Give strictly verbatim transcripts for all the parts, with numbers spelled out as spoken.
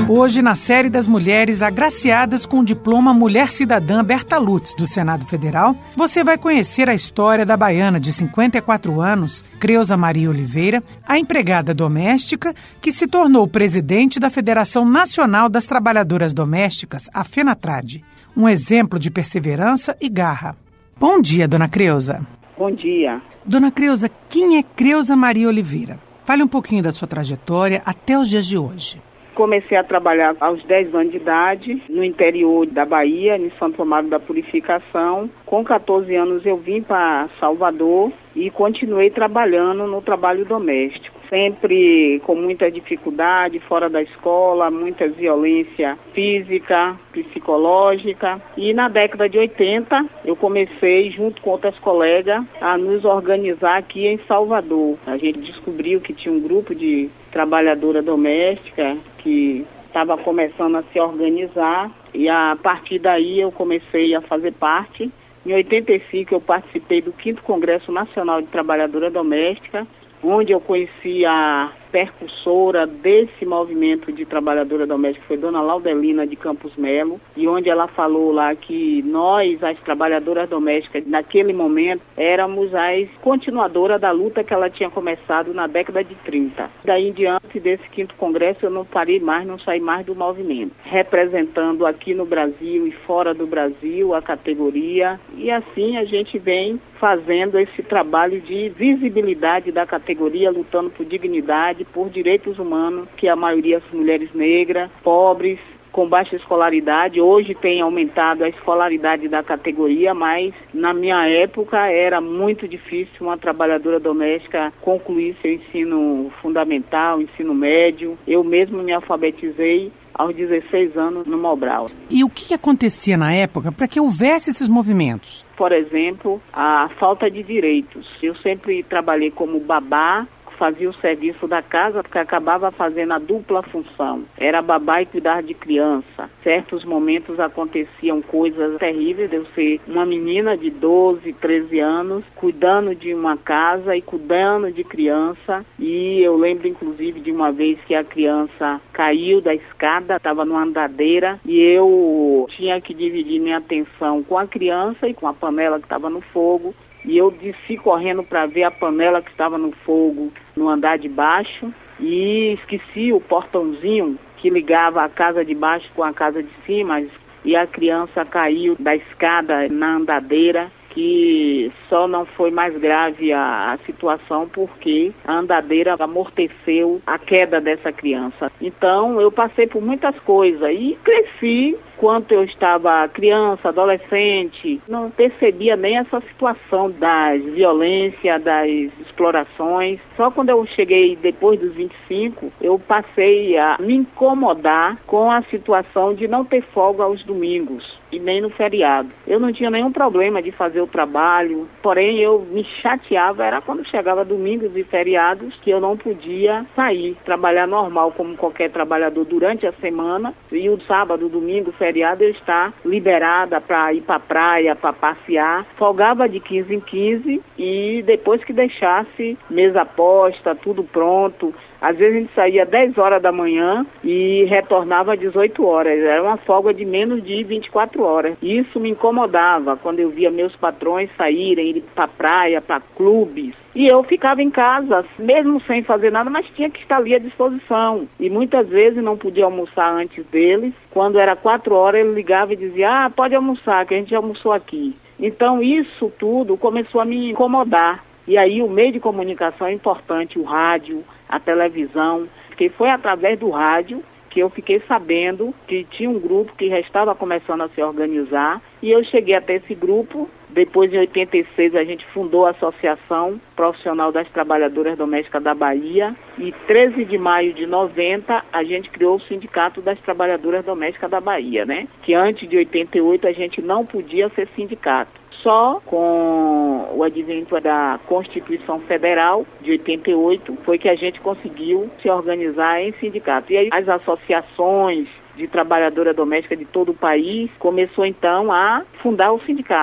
Hoje, na série das mulheres agraciadas com o diploma Mulher Cidadã Berta Lutz, do Senado Federal, você vai conhecer a história da baiana de cinquenta e quatro anos, Creuza Maria Oliveira, a empregada doméstica que se tornou presidente da Federação Nacional das Trabalhadoras Domésticas, a FENATRAD. Um exemplo de perseverança e garra. Bom dia, dona Creuza. Bom dia. Dona Creuza, quem é Creuza Maria Oliveira? Fale um pouquinho da sua trajetória até os dias de hoje. Comecei a trabalhar aos dez anos de idade, no interior da Bahia, em Santo Amaro da Purificação. Com catorze anos eu vim para Salvador e continuei trabalhando no trabalho doméstico. Sempre com muita dificuldade, fora da escola, muita violência física, psicológica. E na década de oitenta, eu comecei, junto com outras colegas, a nos organizar aqui em Salvador. A gente descobriu que tinha um grupo de trabalhadora doméstica que estava começando a se organizar. E a partir daí eu comecei a fazer parte. Em oitenta e cinco eu participei do quinto Congresso Nacional de Trabalhadora Doméstica, onde eu conheci a percursora desse movimento de trabalhadora doméstica, foi Dona Laudelina de Campos Melo, e onde ela falou lá que nós, as trabalhadoras domésticas, naquele momento, éramos as continuadoras da luta que ela tinha começado na década de trinta. Daí em diante desse quinto congresso eu não parei mais, não saí mais do movimento, representando aqui no Brasil e fora do Brasil a categoria, e assim a gente vem fazendo esse trabalho de visibilidade da categoria, lutando por dignidade, por direitos humanos, que a maioria são mulheres negras, pobres, com baixa escolaridade. Hoje tem aumentado a escolaridade da categoria, mas na minha época era muito difícil uma trabalhadora doméstica concluir seu ensino fundamental, ensino médio. Eu mesmo me alfabetizei aos dezesseis anos no Mobral. E o que acontecia na época para que houvesse esses movimentos? Por exemplo, a falta de direitos. Eu sempre trabalhei como babá, fazia o serviço da casa, porque acabava fazendo a dupla função. Era babá e cuidar de criança. Certos momentos aconteciam coisas terríveis, de eu ser uma menina de doze, treze anos, cuidando de uma casa e cuidando de criança. E eu lembro, inclusive, de uma vez que a criança caiu da escada, estava numa andadeira, e eu tinha que dividir minha atenção com a criança e com a panela que estava no fogo. E eu desci correndo para ver a panela que estava no fogo no andar de baixo e esqueci o portãozinho que ligava a casa de baixo com a casa de cima, e a criança caiu da escada na andadeira, que só não foi mais grave a, a situação porque a andadeira amorteceu a queda dessa criança. Então eu passei por muitas coisas e cresci. Quando eu estava criança, adolescente, não percebia nem essa situação das violências, das explorações. Só quando eu cheguei depois dos vinte e cinco, eu passei a me incomodar com a situação de não ter folga aos domingos e nem no feriado. Eu não tinha nenhum problema de fazer o trabalho, porém eu me chateava, era quando chegava domingos e feriados, que eu não podia sair, trabalhar normal como qualquer trabalhador durante a semana, e o sábado, domingo, feriado eu estar liberada para ir para a praia, para passear. Folgava de quinze em quinze e depois que deixasse mesa posta, tudo pronto. Às vezes a gente saía às dez horas da manhã e retornava às dezoito horas. Era uma folga de menos de vinte e quatro horas. Isso me incomodava quando eu via meus patrões saírem, ir para a praia, para clubes. E eu ficava em casa, mesmo sem fazer nada, mas tinha que estar ali à disposição. E muitas vezes não podia almoçar antes deles. Quando era quatro horas, ele ligava e dizia, ah, pode almoçar, que a gente já almoçou aqui. Então isso tudo começou a me incomodar. E aí o meio de comunicação é importante, o rádio, a televisão, porque foi através do rádio que eu fiquei sabendo que tinha um grupo que já estava começando a se organizar, e eu cheguei até esse grupo. Depois, em oitenta e seis, a gente fundou a Associação Profissional das Trabalhadoras Domésticas da Bahia, e treze de maio de noventa, a gente criou o Sindicato das Trabalhadoras Domésticas da Bahia, né? Que antes de oitenta e oito a gente não podia ser sindicato. Só com o advento da Constituição Federal de oitenta e oito foi que a gente conseguiu se organizar em sindicato. E aí as associações de trabalhadora doméstica de todo o país começou então a fundar o sindicato.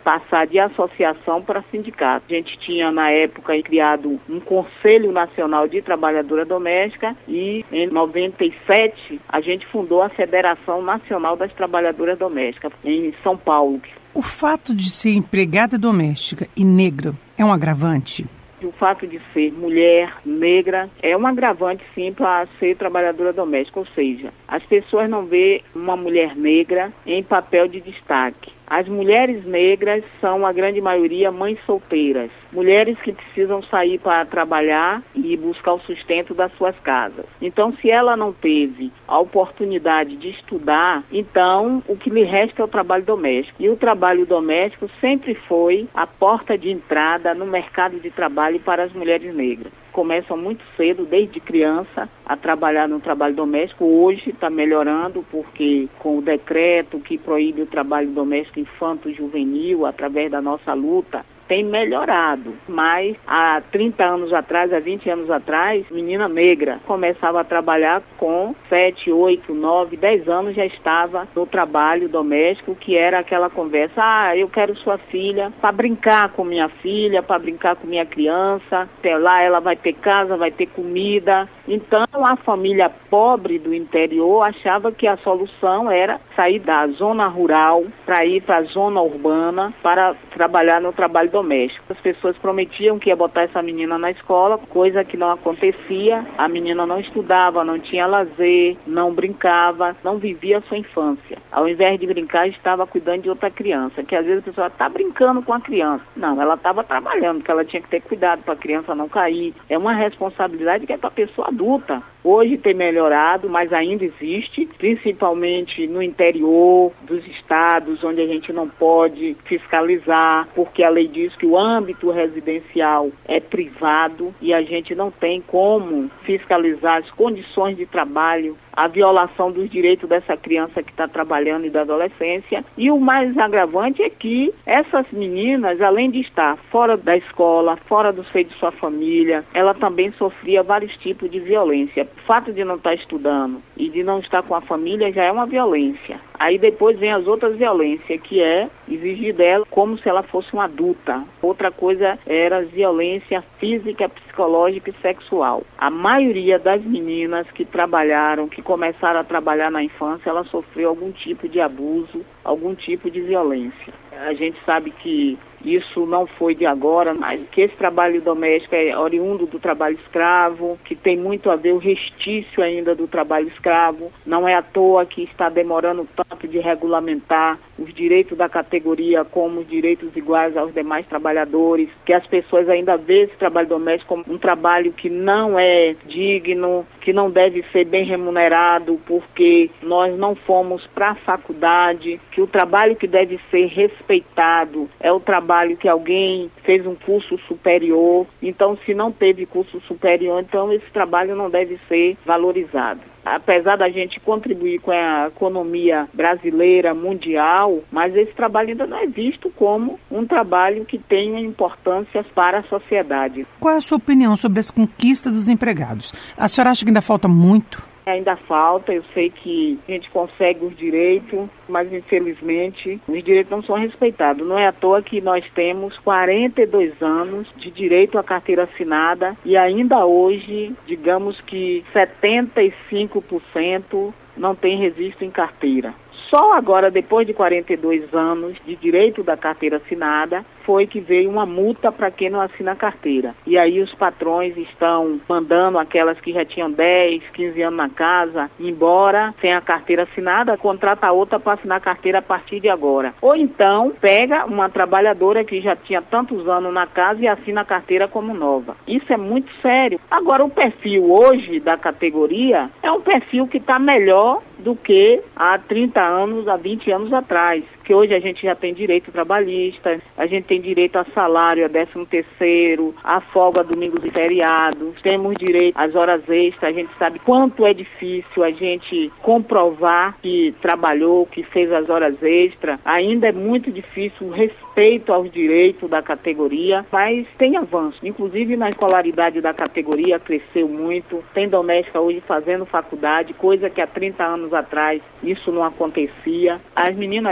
passar de associação para sindicato. A gente tinha, na época, criado um Conselho Nacional de Trabalhadora Doméstica e, em noventa e sete, a gente fundou a Federação Nacional das Trabalhadoras Domésticas, em São Paulo. O fato de ser empregada doméstica e negra é um agravante? O fato de ser mulher, negra, é um agravante, sim, para ser trabalhadora doméstica. Ou seja, as pessoas não veem uma mulher negra em papel de destaque. As mulheres negras são, a grande maioria, mães solteiras. Mulheres que precisam sair para trabalhar e buscar o sustento das suas casas. Então, se ela não teve a oportunidade de estudar, então o que lhe resta é o trabalho doméstico. E o trabalho doméstico sempre foi a porta de entrada no mercado de trabalho para as mulheres negras. Começam muito cedo, desde criança, a trabalhar no trabalho doméstico. Hoje está melhorando, porque com o decreto que proíbe o trabalho doméstico infanto-juvenil, através da nossa luta, tem melhorado, mas há trinta anos atrás, há vinte anos atrás, menina negra começava a trabalhar com sete, oito, nove, dez anos, já estava no trabalho doméstico, que era aquela conversa: ah, eu quero sua filha para brincar com minha filha, para brincar com minha criança, até lá ela vai ter casa, vai ter comida. Então a família pobre do interior achava que a solução era sair da zona rural para ir para a zona urbana para trabalhar no trabalho doméstico. doméstico. As pessoas prometiam que ia botar essa menina na escola, coisa que não acontecia. A menina não estudava, não tinha lazer, não brincava, não vivia a sua infância. Ao invés de brincar, estava cuidando de outra criança, que às vezes a pessoa está brincando com a criança. Não, ela estava trabalhando, porque ela tinha que ter cuidado para a criança não cair. É uma responsabilidade que é para a pessoa adulta. Hoje tem melhorado, mas ainda existe, principalmente no interior dos estados, onde a gente não pode fiscalizar, porque a lei diz que o âmbito residencial é privado e a gente não tem como fiscalizar as condições de trabalho, a violação dos direitos dessa criança que está trabalhando e da adolescência. E o mais agravante é que essas meninas, além de estar fora da escola, fora do seio de sua família, ela também sofria vários tipos de violência. O fato de não estar estudando e de não estar com a família já é uma violência. Aí depois vem as outras violências, que é exigir dela como se ela fosse uma adulta. Outra coisa era violência física, psicológica e sexual. A maioria das meninas que trabalharam, que começaram a trabalhar na infância, ela sofreu algum tipo de abuso, algum tipo de violência. A gente sabe que isso não foi de agora, mas que esse trabalho doméstico é oriundo do trabalho escravo, que tem muito a ver o restício ainda do trabalho escravo. Não é à toa que está demorando tanto de regulamentar os direitos da categoria como os direitos iguais aos demais trabalhadores, que as pessoas ainda veem esse trabalho doméstico como um trabalho que não é digno, que não deve ser bem remunerado porque nós não fomos para a faculdade, que o trabalho que deve ser respeitado é o trabalho que alguém fez um curso superior. Então, se não teve curso superior, então esse trabalho não deve ser valorizado. Apesar da gente contribuir com a economia brasileira, mundial, mas esse trabalho ainda não é visto como um trabalho que tenha importância para a sociedade. Qual é a sua opinião sobre as conquistas dos empregados? A senhora acha que ainda falta muito? Ainda falta, eu sei que a gente consegue os direitos, mas infelizmente os direitos não são respeitados. Não é à toa que nós temos quarenta e dois anos de direito à carteira assinada e ainda hoje, digamos que setenta e cinco por cento não tem registro em carteira. Só agora, depois de quarenta e dois anos de direito da carteira assinada, foi que veio uma multa para quem não assina a carteira. E aí os patrões estão mandando aquelas que já tinham dez, quinze anos na casa embora sem a carteira assinada, contrata a outra para assinar a carteira a partir de agora. Ou então pega uma trabalhadora que já tinha tantos anos na casa e assina a carteira como nova. Isso é muito sério. Agora, o perfil hoje da categoria é um perfil que está melhor do que há trinta anos, há vinte anos atrás. Que hoje a gente já tem direito trabalhista, a gente tem direito a salário, a décimo terceiro, a folga domingos e feriados, temos direito às horas extras. A gente sabe quanto é difícil a gente comprovar que trabalhou, que fez as horas extras. Ainda é muito difícil o respeito aos direitos da categoria, mas tem avanço. Inclusive na escolaridade da categoria cresceu muito, tem doméstica hoje fazendo faculdade, coisa que há trinta anos atrás isso não acontecia. As meninas jovens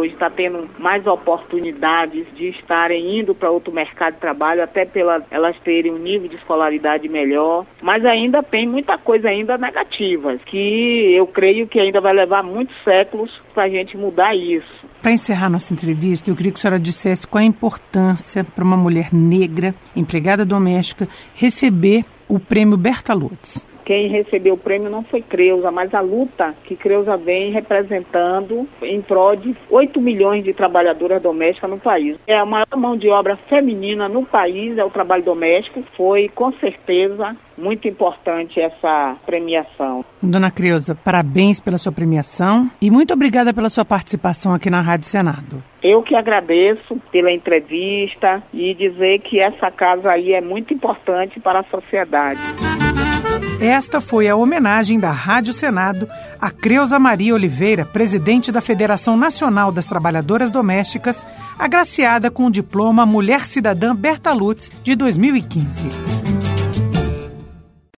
hoje está tendo mais oportunidades de estarem indo para outro mercado de trabalho, até pela elas terem um nível de escolaridade melhor, mas ainda tem muita coisa ainda negativa, que eu creio que ainda vai levar muitos séculos para a gente mudar isso. Para encerrar nossa entrevista, eu queria que a senhora dissesse qual a importância para uma mulher negra, empregada doméstica, receber o prêmio Bertalutz. Quem recebeu o prêmio não foi Creuza, mas a luta que Creuza vem representando em prol de oito milhões de trabalhadoras domésticas no país. É a maior mão de obra feminina no país, é o trabalho doméstico. Foi, com certeza, muito importante essa premiação. Dona Creuza, parabéns pela sua premiação e muito obrigada pela sua participação aqui na Rádio Senado. Eu que agradeço pela entrevista e dizer que essa casa aí é muito importante para a sociedade. Esta foi a homenagem da Rádio Senado a Creuza Maria Oliveira, presidente da Federação Nacional das Trabalhadoras Domésticas, agraciada com o diploma Mulher Cidadã Bertalutz de dois mil e quinze.